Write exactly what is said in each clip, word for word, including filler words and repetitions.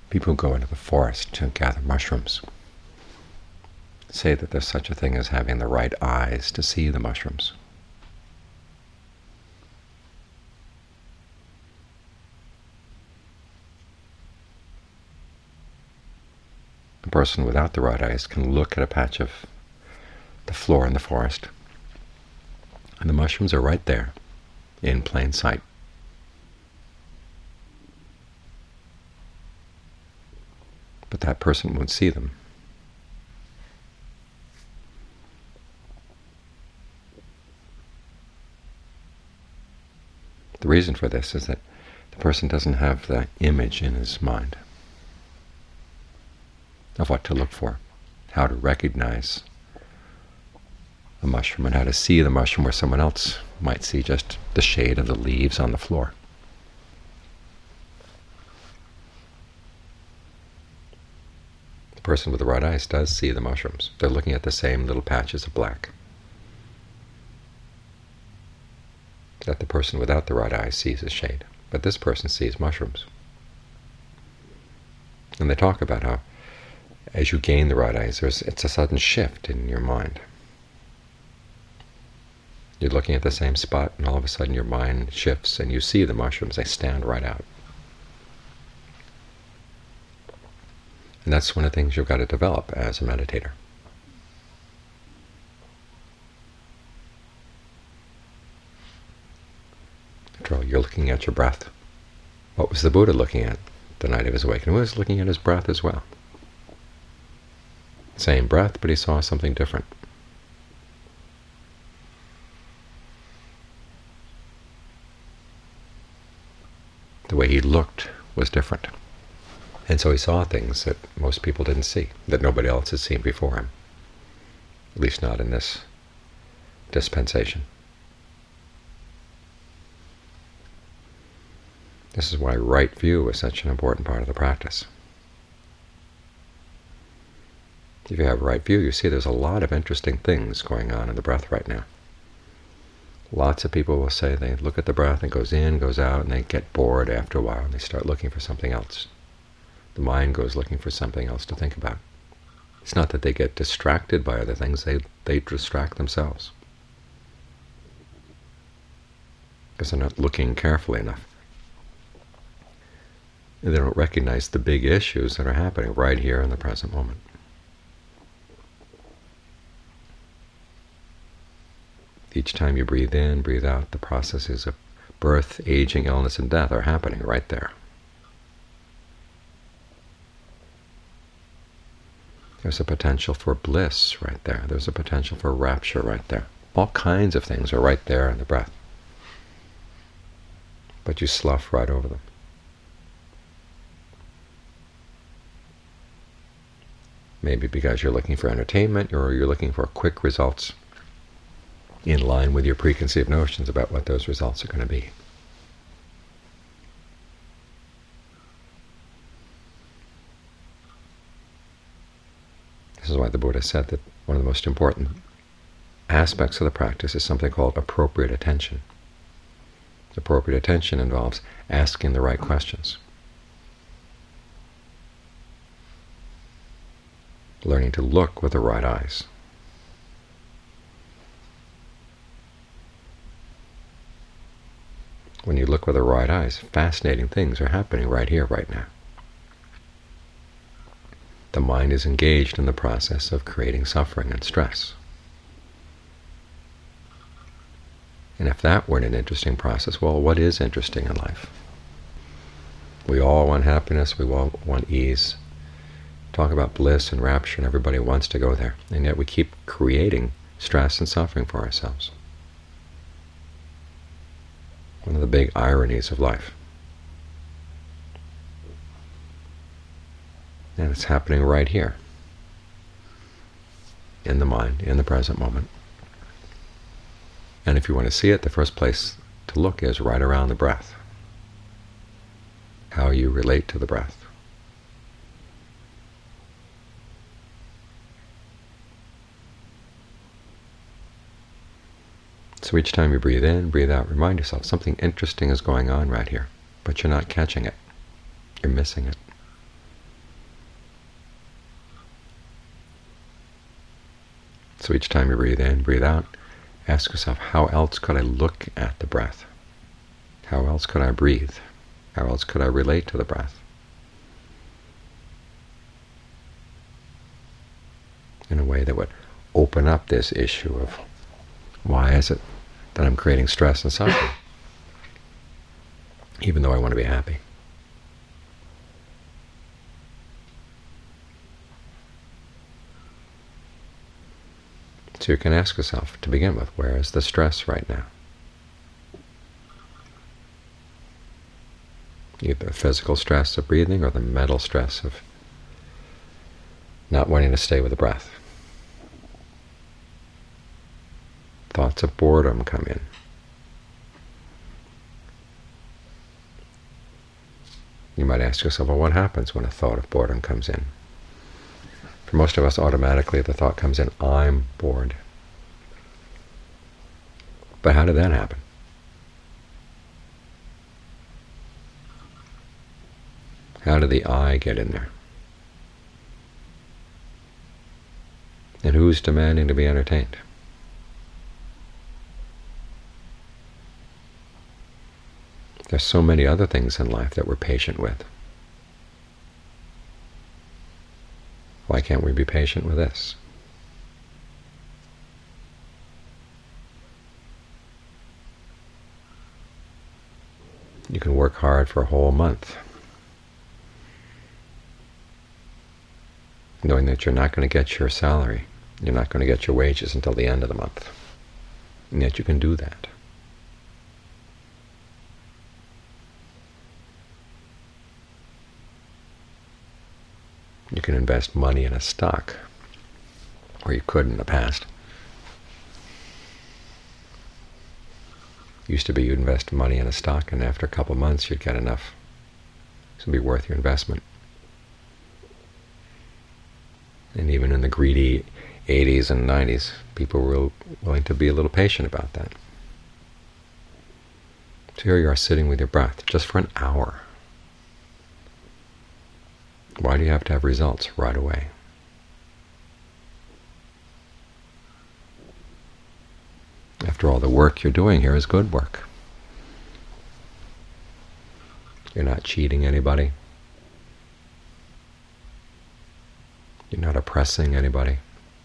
People who go into the forest to gather mushrooms say that there's such a thing as having the right eyes to see the mushrooms. A person without the right eyes can look at a patch of the floor in the forest, and the mushrooms are right there in plain sight. But that person won't see them. The reason for this is that the person doesn't have the image in his mind of what to look for, how to recognize a mushroom, and how to see the mushroom where someone else might see just the shade of the leaves on the floor. The person with the right eyes does see the mushrooms. They're looking at the same little patches of black that the person without the right eye sees as shade. But this person sees mushrooms. And they talk about how as you gain the right eyes, there's, it's a sudden shift in your mind. You're looking at the same spot, and all of a sudden your mind shifts, and you see the mushrooms. They stand right out. And that's one of the things you've got to develop as a meditator. After all, you're looking at your breath. What was the Buddha looking at the night of his awakening? He was looking at his breath as well. Same breath, but he saw something different. The way he looked was different. And so he saw things that most people didn't see, that nobody else had seen before him, at least not in this dispensation. This is why right view is such an important part of the practice. If you have right view, you see there's a lot of interesting things going on in the breath right now. Lots of people will say they look at the breath and it goes in, goes out, and they get bored after a while, and they start looking for something else. The mind goes looking for something else to think about. It's not that they get distracted by other things, they, they distract themselves, because they're not looking carefully enough. And they don't recognize the big issues that are happening right here in the present moment. Each time you breathe in, breathe out, the processes of birth, aging, illness, and death are happening right there. There's a potential for bliss right there. There's a potential for rapture right there. All kinds of things are right there in the breath. But you slough right over them. Maybe because you're looking for entertainment, or you're looking for quick results in line with your preconceived notions about what those results are going to be. This is why the Buddha said that one of the most important aspects of the practice is something called appropriate attention. Appropriate attention involves asking the right questions, learning to look with the right eyes. When you look with the right eyes, fascinating things are happening right here, right now. The mind is engaged in the process of creating suffering and stress. And if that weren't an interesting process, well, what is interesting in life? We all want happiness, we all want ease. Talk about bliss and rapture, and everybody wants to go there. And yet we keep creating stress and suffering for ourselves. One of the big ironies of life. And it's happening right here, in the mind, in the present moment. And if you want to see it, the first place to look is right around the breath. How you relate to the breath. So each time you breathe in, breathe out, remind yourself something interesting is going on right here, but you're not catching it. You're missing it. So each time you breathe in, breathe out, ask yourself, how else could I look at the breath? How else could I breathe? How else could I relate to the breath? In a way that would open up this issue of why is it that I'm creating stress and suffering, even though I want to be happy. So you can ask yourself, to begin with, where is the stress right now? Either the physical stress of breathing or the mental stress of not wanting to stay with the breath. Thoughts of boredom come in. You might ask yourself, well, what happens when a thought of boredom comes in? For most of us, automatically the thought comes in, I'm bored. But how did that happen? How did the I get in there? And who's demanding to be entertained? There's so many other things in life that we're patient with. Why can't we be patient with this? You can work hard for a whole month, knowing that you're not going to get your salary, you're not going to get your wages until the end of the month, and yet you can do that. You can invest money in a stock, or you could in the past. Used to be you'd invest money in a stock, and after a couple of months you'd get enough to be worth your investment. And even in the greedy eighties and nineties, people were willing to be a little patient about that. So here you are sitting with your breath just for an hour. Why do you have to have results right away? After all, the work you're doing here is good work. You're not cheating anybody. You're not oppressing anybody.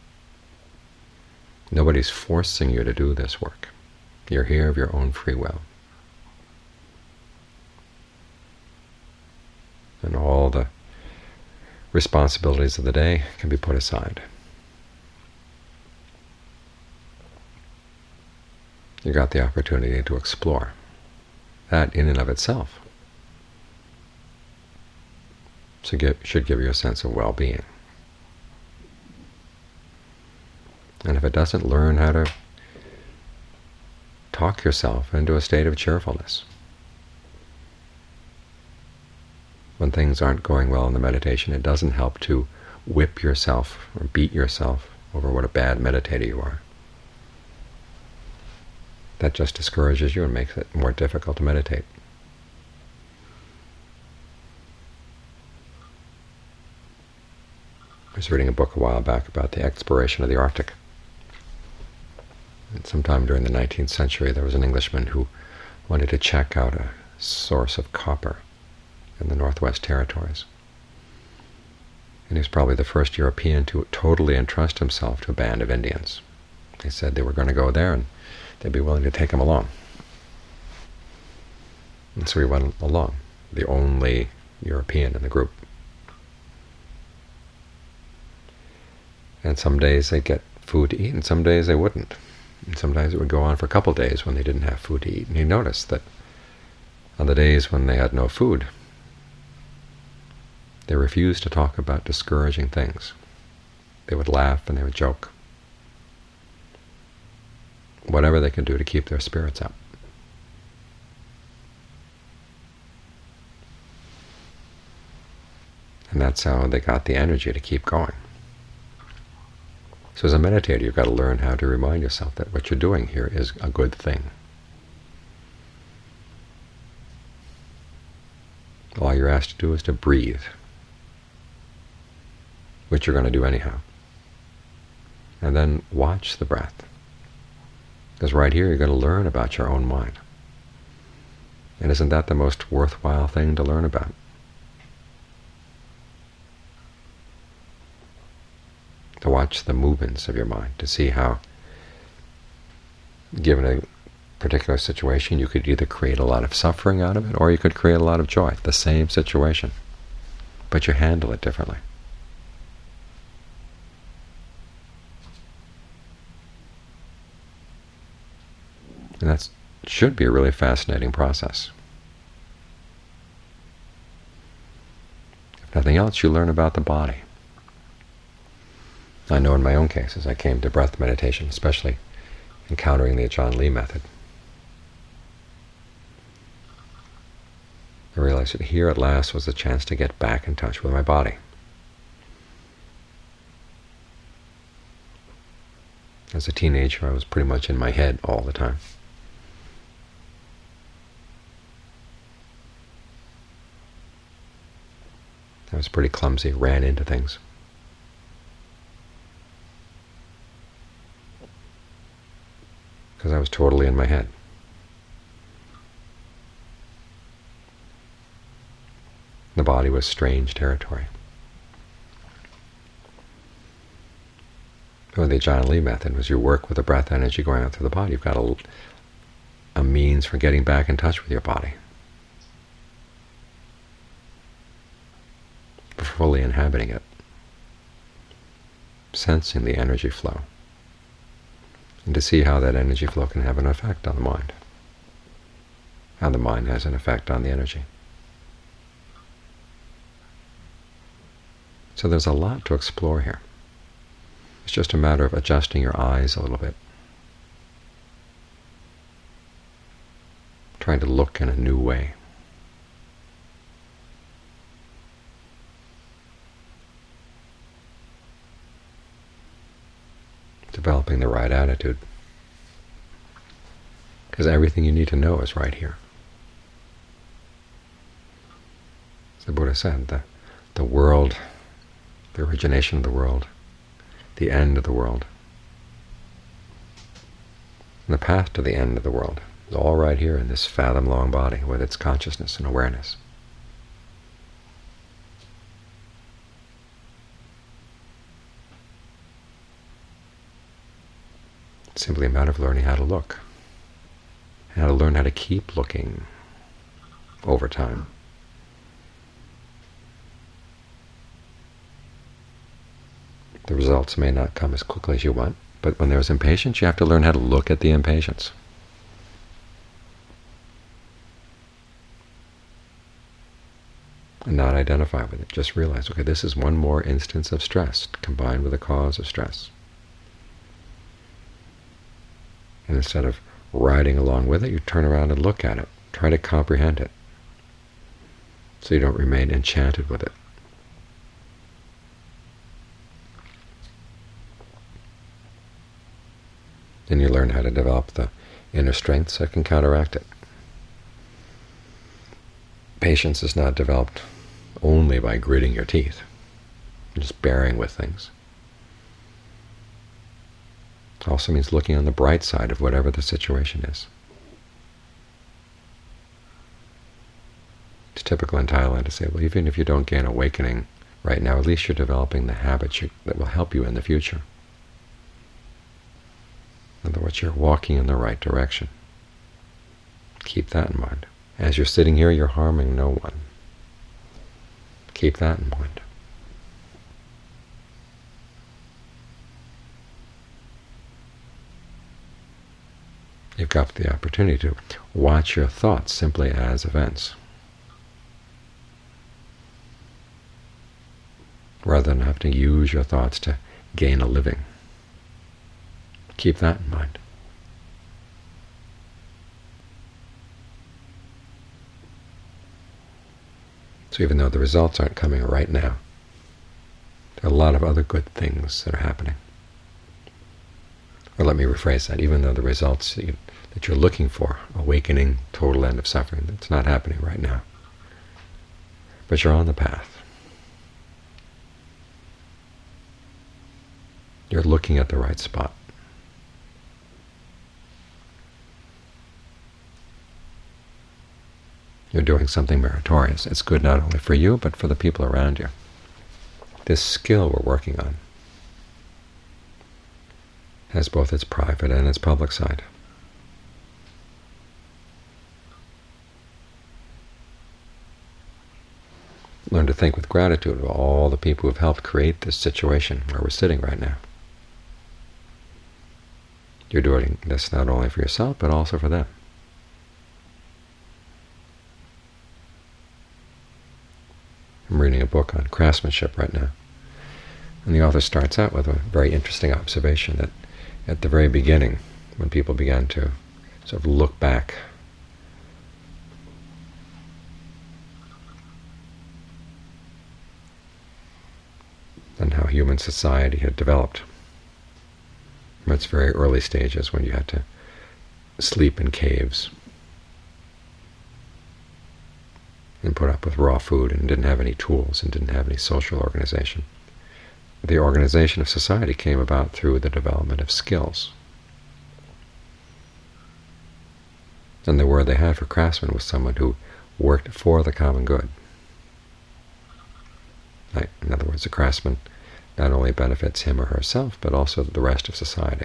Nobody's forcing you to do this work. You're here of your own free will. And all the responsibilities of the day can be put aside. You got the opportunity to explore. That in and of itself should give, should give you a sense of well-being. And if it doesn't, learn how to talk yourself into a state of cheerfulness. When things aren't going well in the meditation, it doesn't help to whip yourself or beat yourself over what a bad meditator you are. That just discourages you and makes it more difficult to meditate. I was reading a book a while back about the exploration of the Arctic. And sometime during the nineteenth century, there was an Englishman who wanted to check out a source of copper in the Northwest Territories. And he was probably the first European to totally entrust himself to a band of Indians. They said they were going to go there and they'd be willing to take him along. And so he went along, the only European in the group. And some days they'd get food to eat, and some days they wouldn't. And sometimes it would go on for a couple of days when they didn't have food to eat. And he noticed that on the days when they had no food, they refused to talk about discouraging things. They would laugh and they would joke. Whatever they could do to keep their spirits up. And that's how they got the energy to keep going. So as a meditator, you've got to learn how to remind yourself that what you're doing here is a good thing. All you're asked to do is to breathe, which you're going to do anyhow. and then watch the breath. Because right here you're going to learn about your own mind. And isn't that the most worthwhile thing to learn about? To watch the movements of your mind, to see how, given a particular situation, you could either create a lot of suffering out of it, or you could create a lot of joy. The same situation, but you handle it differently. And that should be a really fascinating process. If nothing else, you learn about the body. I know in my own case, as I came to breath meditation, especially encountering the Ajaan Lee method, I realized that here at last was the chance to get back in touch with my body. As a teenager, I was pretty much in my head all the time. I was pretty clumsy, ran into things. Because I was totally in my head. The body was strange territory. Well, the Ajaan Lee method was you work with the breath energy going out through the body. You've got a, a means for getting back in touch with your body, for fully inhabiting it, sensing the energy flow, and to see how that energy flow can have an effect on the mind, how the mind has an effect on the energy. So there's a lot to explore here. It's just a matter of adjusting your eyes a little bit, trying to look in a new way. Developing the right attitude, because everything you need to know is right here. As the Buddha said, the, the world, the origination of the world, the end of the world, and the path to the end of the world is all right here in this fathom-long body with its consciousness and awareness. It's simply a matter of learning how to look, how to learn how to keep looking over time. The results may not come as quickly as you want, but when there's impatience, you have to learn how to look at the impatience. And not identify with it. Just realize, okay, this is one more instance of stress combined with a cause of stress. And instead of riding along with it, you turn around and look at it. Try to comprehend it so you don't remain enchanted with it. Then you learn how to develop the inner strengths that can counteract it. Patience is not developed only by gritting your teeth, just bearing with things. It also means looking on the bright side of whatever the situation is. It's typical in Thailand to say, well, even if you don't gain awakening right now, at least you're developing the habits you, that will help you in the future. In other words, you're walking in the right direction. Keep that in mind. As you're sitting here, you're harming no one. Keep that in mind. You've got the opportunity to watch your thoughts simply as events, rather than have to use your thoughts to gain a living. Keep that in mind. So even though the results aren't coming right now, there are a lot of other good things that are happening. Or let me rephrase that, even though the results that, you, that you're looking for, awakening, total end of suffering, that's not happening right now. But you're on the path. You're looking at the right spot. You're doing something meritorious. It's good not only for you, but for the people around you. This skill we're working on has both its private and its public side. Learn to think with gratitude of all the people who have helped create this situation where we're sitting right now. You're doing this not only for yourself, but also for them. I'm reading a book on craftsmanship right now, and the author starts out with a very interesting observation that at the very beginning, when people began to sort of look back on how human society had developed, from its very early stages when you had to sleep in caves and put up with raw food and didn't have any tools and didn't have any social organization. The organization of society came about through the development of skills. And the word they had for craftsman was someone who worked for the common good. Right? In other words, a craftsman not only benefits him or herself, but also the rest of society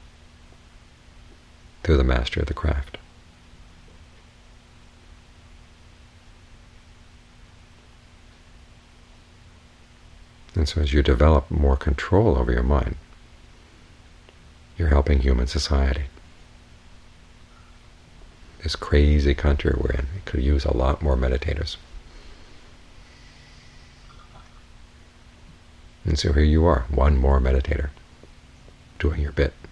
through the mastery of the craft. And so as you develop more control over your mind, you're helping human society. This crazy country we're in, it could use a lot more meditators. And so here you are, one more meditator, doing your bit.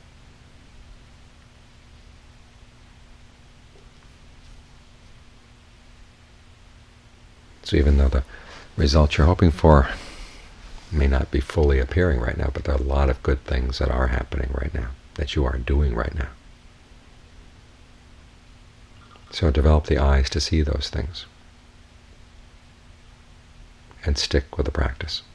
So even though the results you're hoping for may not be fully appearing right now, but there are a lot of good things that are happening right now, that you are doing right now. So develop the eyes to see those things, and stick with the practice.